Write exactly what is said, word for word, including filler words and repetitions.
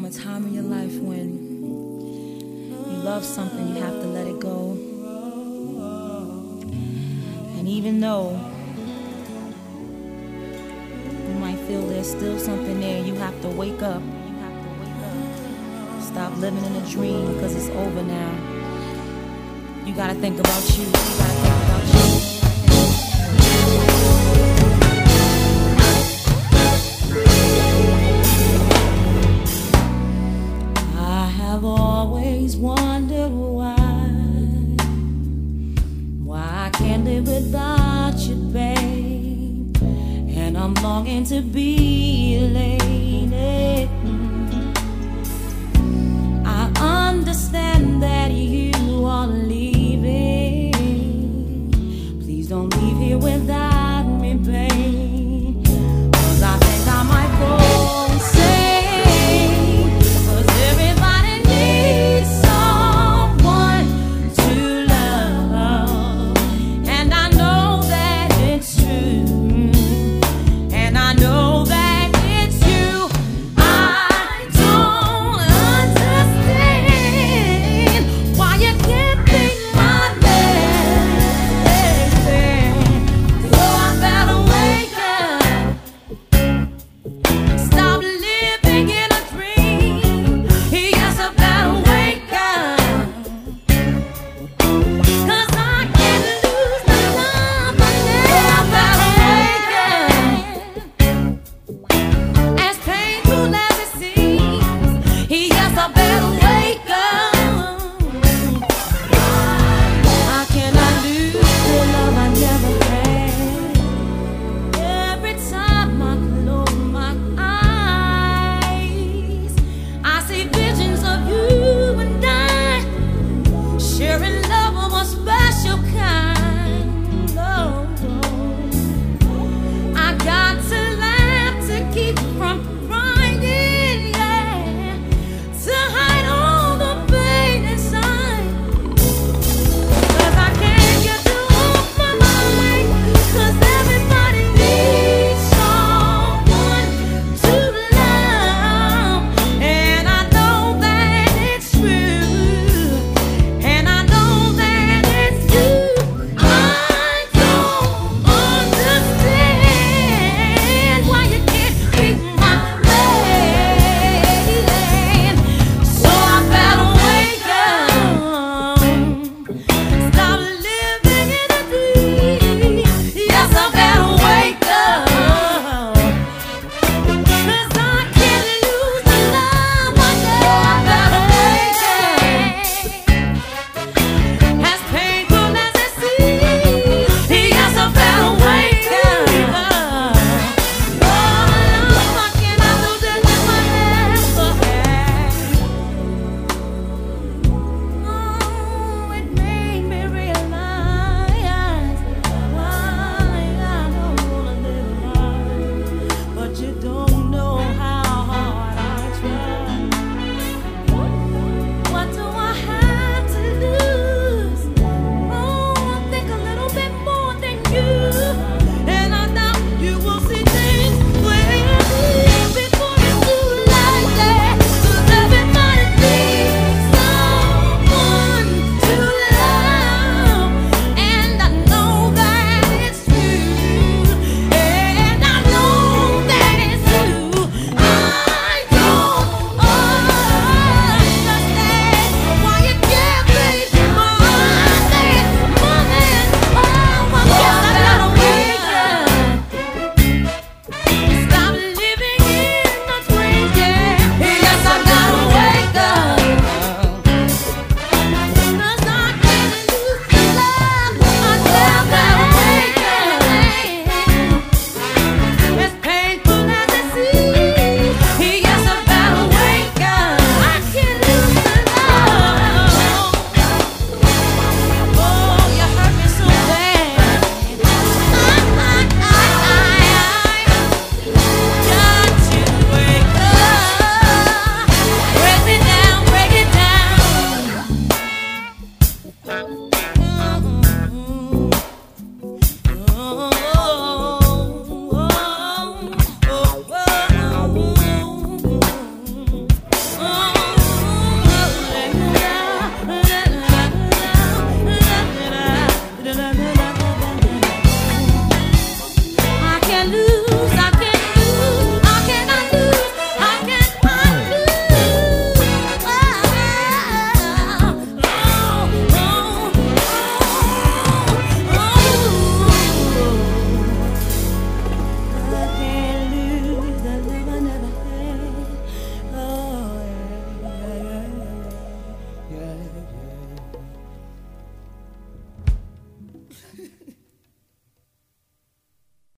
a time in your life when you love something, you have to let it go. And even though you might feel there's still something there, you have to wake up. You have to wake up. Stop living in a dream, because it's over now. You gotta think about you. You gotta think about you. I've always wondered why, why I can't live without you, babe. And I'm longing to be a lady. I understand that you are leaving. Please don't leave here without